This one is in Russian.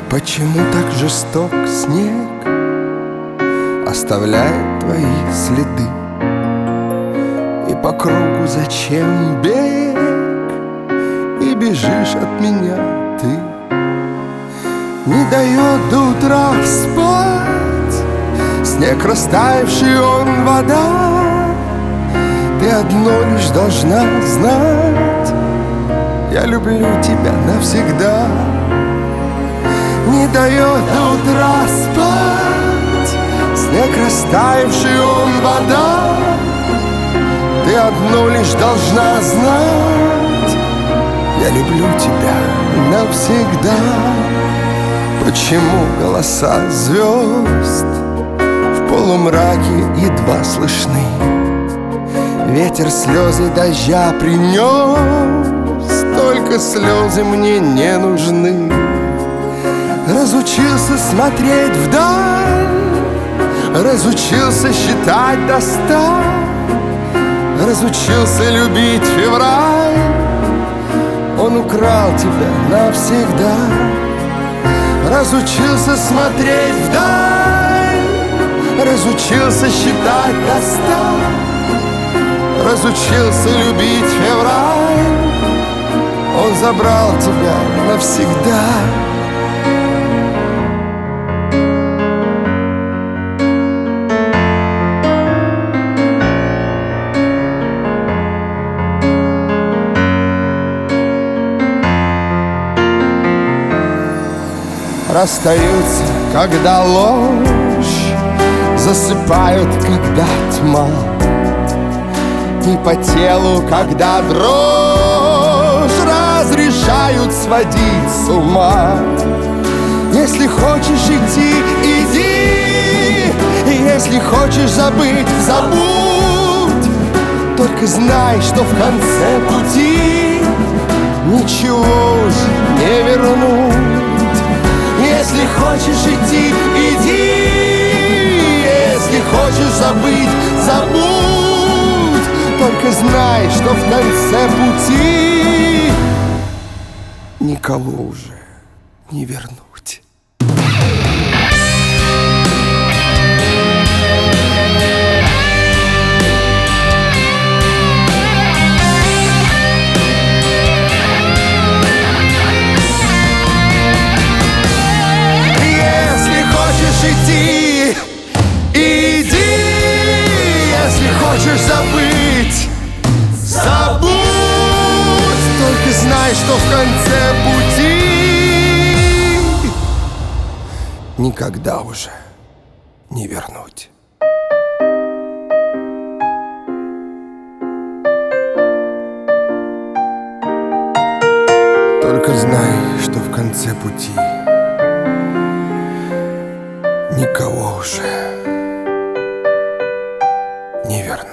Почему так жесток снег оставляет твои следы? И по кругу зачем бег? И бежишь от меня ты. Не дает до утра спать снег, растаявший он вода. Ты одно лишь должна знать: я люблю тебя навсегда. Не дает до утра спать снег, растаявший он вода. Ты одно лишь должна знать: я люблю тебя навсегда. Почему голоса звезд в полумраке едва слышны? Ветер слезы дождя принес, только слезы мне не нужны. Разучился смотреть вдаль, разучился считать до 100, разучился любить февраль. Он украл тебя навсегда. Разучился смотреть вдаль, разучился считать до 100, разучился любить февраль. Он забрал тебя навсегда. Расстаются, когда ложь, засыпают, когда тьма, и по телу, когда дрожь, разрешают сводить с ума. Если хочешь идти, иди, если хочешь забыть, забудь. Только знай, что в конце пути ничего уже не вернуть. Если хочешь идти, иди, если хочешь забыть, забудь. Только знай, что в конце пути никого уже не вернуть. Иди, иди, если хочешь забыть, забудь. Только знай, что в конце пути никогда уже не вернуть. Только знай, что в конце пути никого уже не вернуть.